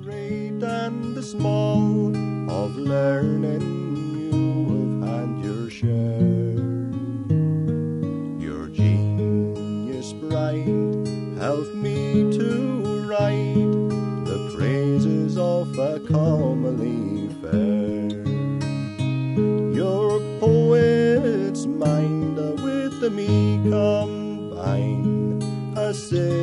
great and the small, of learning you have had your share. Your genius bright, help me to write the praises of a comely fair. Your poet's mind with the me combine, a